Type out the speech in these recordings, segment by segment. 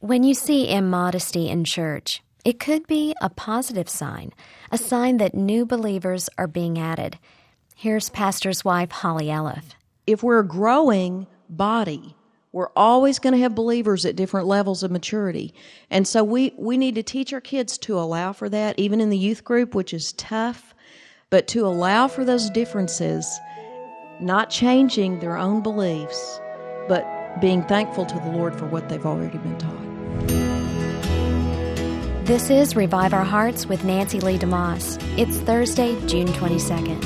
When you see immodesty in church, it could be a positive sign, a sign that new believers are being added. Here's pastor's wife, Holly Elliff. If we're a growing body, we're always going to have believers at different levels of maturity. And so we need to teach our kids to allow for that, even in the youth group, which is tough, but to allow for those differences, not changing their own beliefs, but being thankful to the Lord for what they've already been taught. This is Revive Our Hearts with Nancy Lee DeMoss. It's Thursday, June 22nd.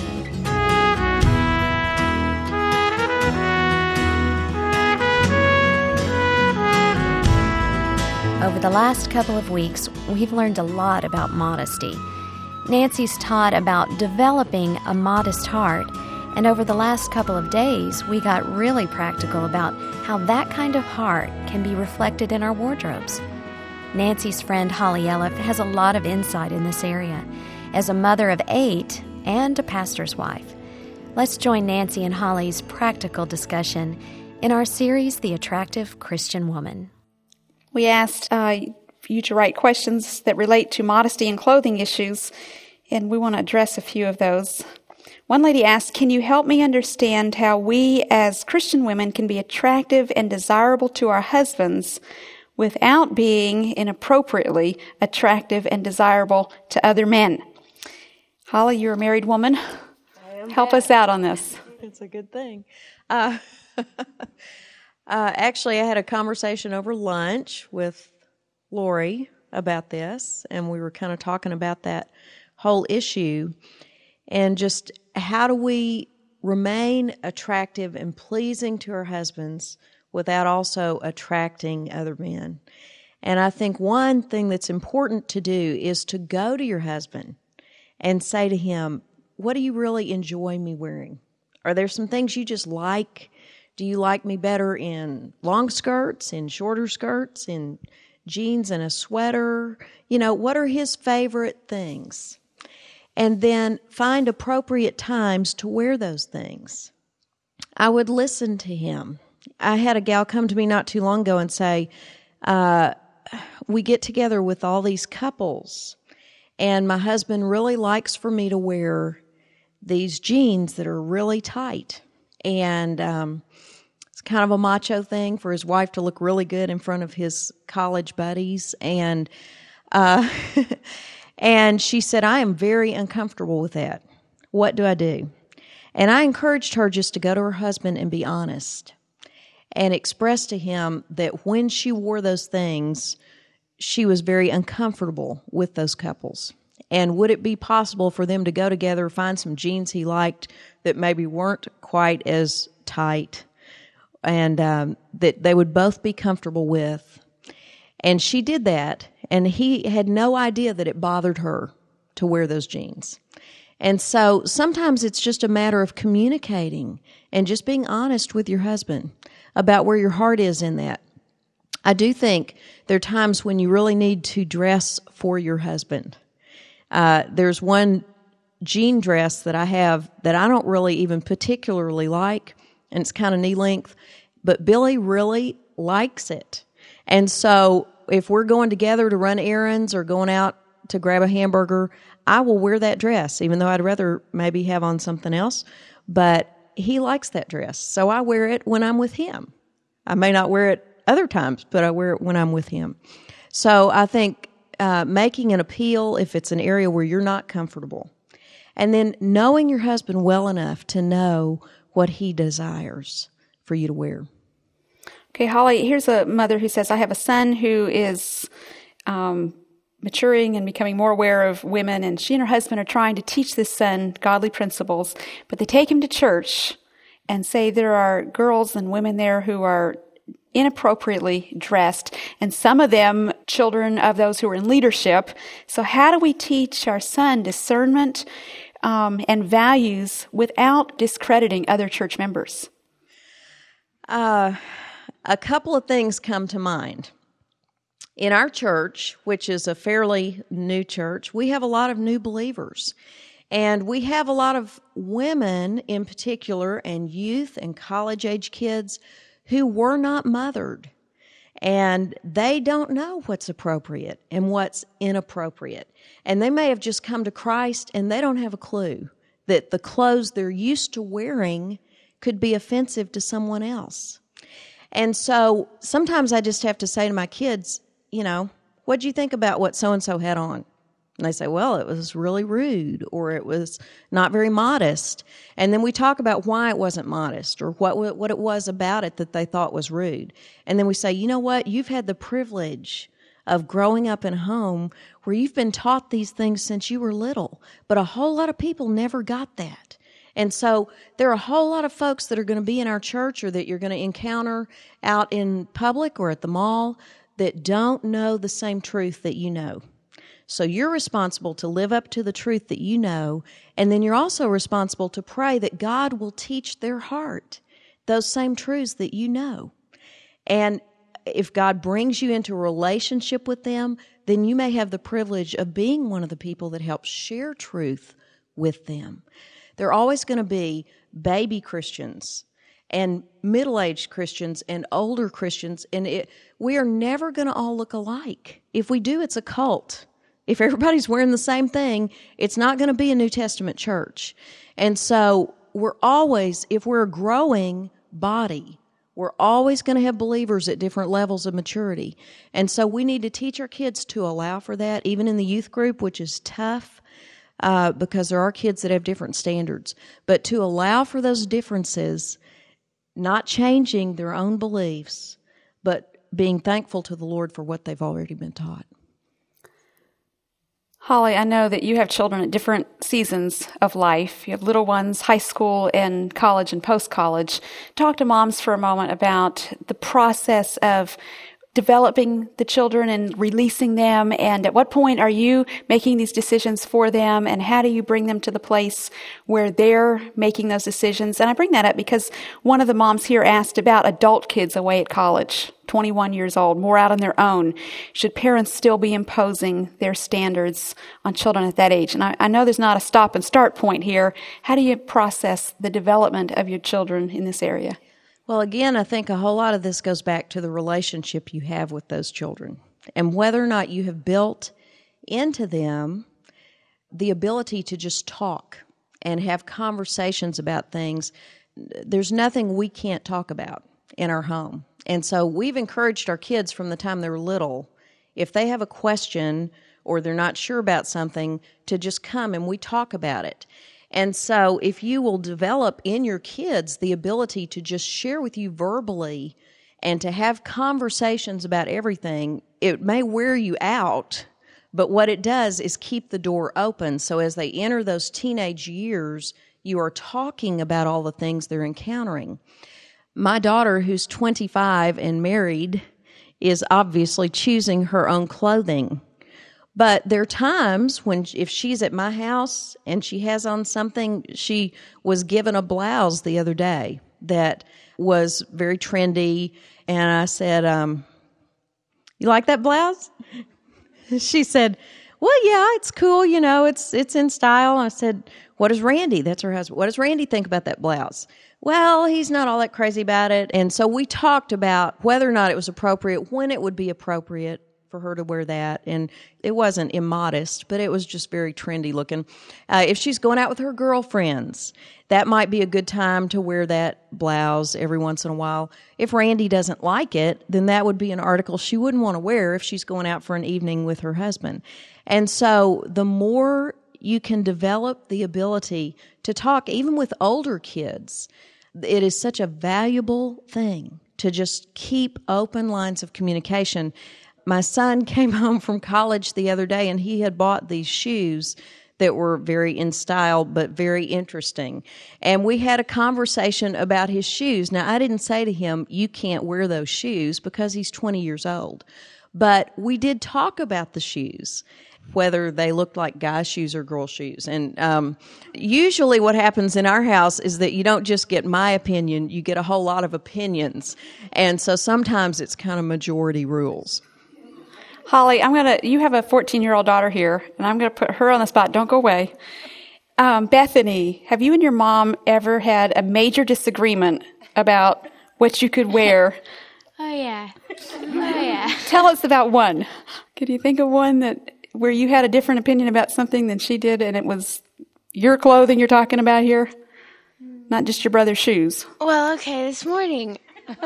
Over the last couple of weeks, we've learned a lot about modesty. Nancy's taught about developing a modest heart, and over the last couple of days, we got really practical about how that kind of heart can be reflected in our wardrobes. Nancy's friend Holly Elliff has a lot of insight in this area as a mother of 8 and a pastor's wife. Let's join Nancy and Holly's practical discussion in our series, The Attractive Christian Woman. We asked you to write questions that relate to modesty and clothing issues, and we want to address a few of those. One lady asked, can you help me understand how we as Christian women can be attractive and desirable to our husbands without being inappropriately attractive and desirable to other men? Holly, you're a married woman. Help us out on this. It's a good thing. Actually, I had a conversation over lunch with Lori about this, and we were kind of talking about that whole issue and just how do we remain attractive and pleasing to our husbands without also attracting other men. And I think one thing that's important to do is to go to your husband and say to him, what do you really enjoy me wearing? Are there some things you just like? Do you like me better in long skirts, in shorter skirts, in jeans and a sweater? You know, what are his favorite things? And then find appropriate times to wear those things. I would listen to him. I had a gal come to me not too long ago and say, we get together with all these couples, and my husband really likes for me to wear these jeans that are really tight. And it's kind of a macho thing for his wife to look really good in front of his college buddies. And and she said, I am very uncomfortable with that. What do I do? And I encouraged her just to go to her husband and be honest and express to him that when she wore those things, she was very uncomfortable with those couples. And would it be possible for them to go together, find some jeans he liked that maybe weren't quite as tight and that they would both be comfortable with? And she did that, and he had no idea that it bothered her to wear those jeans. And so sometimes it's just a matter of communicating and just being honest with your husband about where your heart is in that. I do think there are times when you really need to dress for your husband. There's one jean dress that I have that I don't really even particularly like, and it's kind of knee length, but Billy really likes it. And so if we're going together to run errands or going out to grab a hamburger, I will wear that dress, even though I'd rather maybe have on something else. But he likes that dress, so I wear it when I'm with him. I may not wear it other times, but I wear it when I'm with him. So I think making an appeal if it's an area where you're not comfortable, and then knowing your husband well enough to know what he desires for you to wear. Okay, Holly, here's a mother who says, I have a son who is maturing and becoming more aware of women, and she and her husband are trying to teach this son godly principles, but they take him to church and say there are girls and women there who are inappropriately dressed, and some of them children of those who are in leadership. So how do we teach our son discernment and values without discrediting other church members? A couple of things come to mind. In our church, which is a fairly new church, we have a lot of new believers. And we have a lot of women in particular, and youth and college-age kids who were not mothered. And they don't know what's appropriate and what's inappropriate. And they may have just come to Christ and they don't have a clue that the clothes they're used to wearing could be offensive to someone else. And so sometimes I just have to say to my kids, what'd you think about what so-and-so had on? And they say, well, it was really rude, or it was not very modest. And then we talk about why it wasn't modest, or what it was about it that they thought was rude. And then we say, you know what? You've had the privilege of growing up in a home where you've been taught these things since you were little. But a whole lot of people never got that. And so there are a whole lot of folks that are going to be in our church or that you're going to encounter out in public or at the mall that don't know the same truth that you know. So you're responsible to live up to the truth that you know, and then you're also responsible to pray that God will teach their heart those same truths that you know. And if God brings you into a relationship with them, then you may have the privilege of being one of the people that helps share truth with them. There are always going to be baby Christians and middle-aged Christians and older Christians, and we are never going to all look alike. If we do, it's a cult. If everybody's wearing the same thing, it's not going to be a New Testament church. And so if we're a growing body, we're always going to have believers at different levels of maturity. And so we need to teach our kids to allow for that, even in the youth group, which is tough because there are kids that have different standards. But to allow for those differences, not changing their own beliefs, but being thankful to the Lord for what they've already been taught. Holly, I know that you have children at different seasons of life. You have little ones, high school and college and post-college. Talk to moms for a moment about the process of developing the children and releasing them, and at what point are you making these decisions for them, and how do you bring them to the place where they're making those decisions? And I bring that up because one of the moms here asked about adult kids away at college, 21 years old, more out on their own. Should parents still be imposing their standards on children at that age? And I know there's not a stop and start point here. How do you process the development of your children in this area? Well, again, I think a whole lot of this goes back to the relationship you have with those children and whether or not you have built into them the ability to just talk and have conversations about things. There's nothing we can't talk about in our home. And so we've encouraged our kids from the time they're little, if they have a question or they're not sure about something, to just come and we talk about it. And so if you will develop in your kids the ability to just share with you verbally and to have conversations about everything, it may wear you out, but what it does is keep the door open. So as they enter those teenage years, you are talking about all the things they're encountering. My daughter, who's 25 and married, is obviously choosing her own clothing. But there are times when if she's at my house and she has on something, she was given a blouse the other day that was very trendy. And I said, you like that blouse? She said, well, yeah, it's cool. It's in style. I said, what does Randy, that's her husband, what does Randy think about that blouse? Well, he's not all that crazy about it. And so we talked about whether or not it was appropriate, when it would be appropriate for her to wear that. And it wasn't immodest, but it was just very trendy looking. If she's going out with her girlfriends, that might be a good time to wear that blouse every once in a while. If Randy doesn't like it, then that would be an article she wouldn't want to wear if she's going out for an evening with her husband. And so the more you can develop the ability to talk, even with older kids, it is such a valuable thing to just keep open lines of communication. My son came home from college the other day, and he had bought these shoes that were very in style but very interesting. And we had a conversation about his shoes. Now, I didn't say to him, you can't wear those shoes, because he's 20 years old. But we did talk about the shoes, whether they looked like guy shoes or girl shoes. And usually what happens in our house is that you don't just get my opinion, you get a whole lot of opinions. And so sometimes it's kind of majority rules. Holly, you have a 14-year-old daughter here, and I'm going to put her on the spot. Don't go away. Bethany, have you and your mom ever had a major disagreement about what you could wear? Oh, yeah. Oh, yeah. Tell us about one. Could you think of one where you had a different opinion about something than she did, and it was your clothing you're talking about here? Not just your brother's shoes. Well, okay, this morning,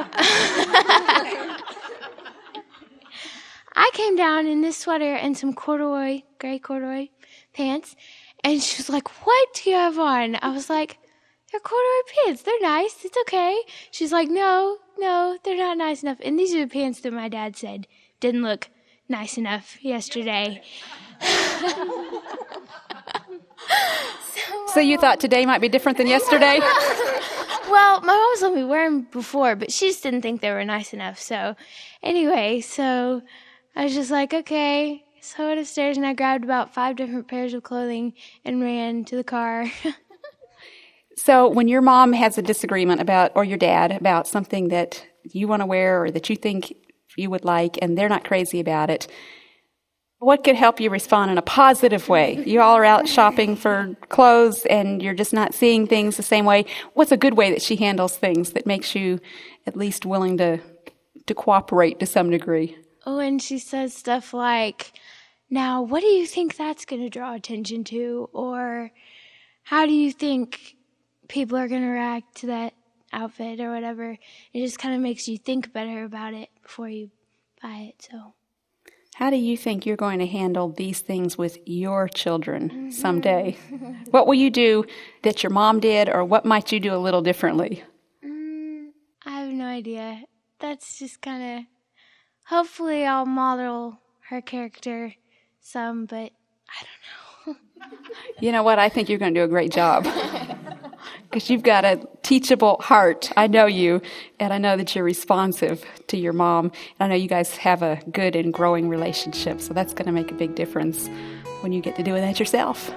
I came down in this sweater and some gray corduroy pants, and she was like, "What do you have on?" I was like, "They're corduroy pants. They're nice. It's okay." She's like, No, they're not nice enough. And these are the pants that my dad said didn't look nice enough yesterday. So you thought today might be different than yesterday? Well, my mom let me wear them before, but she just didn't think they were nice enough. So anyway, I was just like, okay. So I went upstairs and I grabbed about 5 different pairs of clothing and ran to the car. So when your mom has a disagreement or your dad, about something that you want to wear or that you think you would like, and they're not crazy about it, what could help you respond in a positive way? You all are out shopping for clothes and you're just not seeing things the same way. What's a good way that she handles things that makes you at least willing to cooperate to some degree? Oh, and she says stuff like, "Now, what do you think that's going to draw attention to?" Or, "How do you think people are going to react to that outfit?" or whatever. It just kind of makes you think better about it before you buy it. So, how do you think you're going to handle these things with your children someday? What will you do that your mom did, or what might you do a little differently? I have no idea. That's just kind of, hopefully I'll model her character some, but I don't know. You know what? I think you're going to do a great job. Because you've got a teachable heart. I know you, and I know that you're responsive to your mom. And I know you guys have a good and growing relationship, so that's going to make a big difference when you get to do that yourself.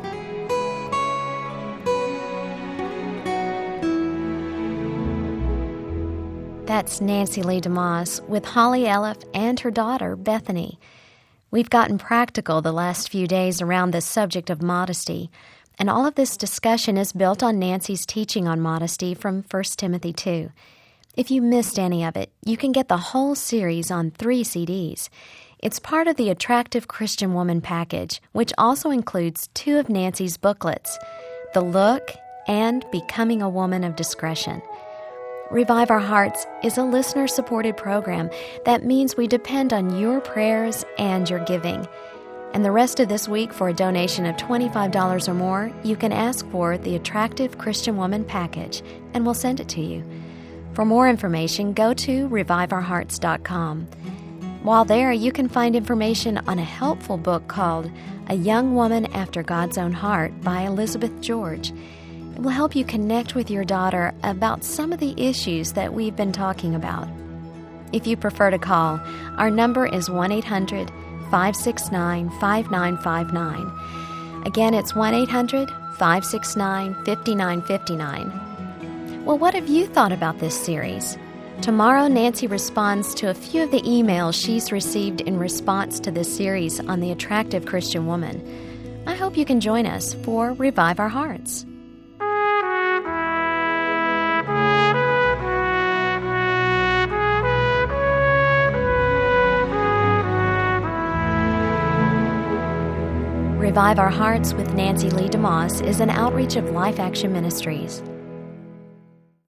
That's Nancy Lee DeMoss with Holly Elliff and her daughter, Bethany. We've gotten practical the last few days around this subject of modesty, and all of this discussion is built on Nancy's teaching on modesty from 1 Timothy 2. If you missed any of it, you can get the whole series on 3 CDs. It's part of the Attractive Christian Woman package, which also includes 2 of Nancy's booklets, The Look and Becoming a Woman of Discretion. Revive Our Hearts is a listener-supported program. That means we depend on your prayers and your giving. And the rest of this week, for a donation of $25 or more, you can ask for the Attractive Christian Woman package, and we'll send it to you. For more information, go to reviveourhearts.com. While there, you can find information on a helpful book called A Young Woman After God's Own Heart by Elizabeth George. It will help you connect with your daughter about some of the issues that we've been talking about. If you prefer to call, our number is 1-800-569-5959. Again, it's 1-800-569-5959. Well, what have you thought about this series? Tomorrow, Nancy responds to a few of the emails she's received in response to this series on the Attractive Christian Woman. I hope you can join us for Revive Our Hearts. Revive Our Hearts with Nancy Lee DeMoss is an outreach of Life Action Ministries.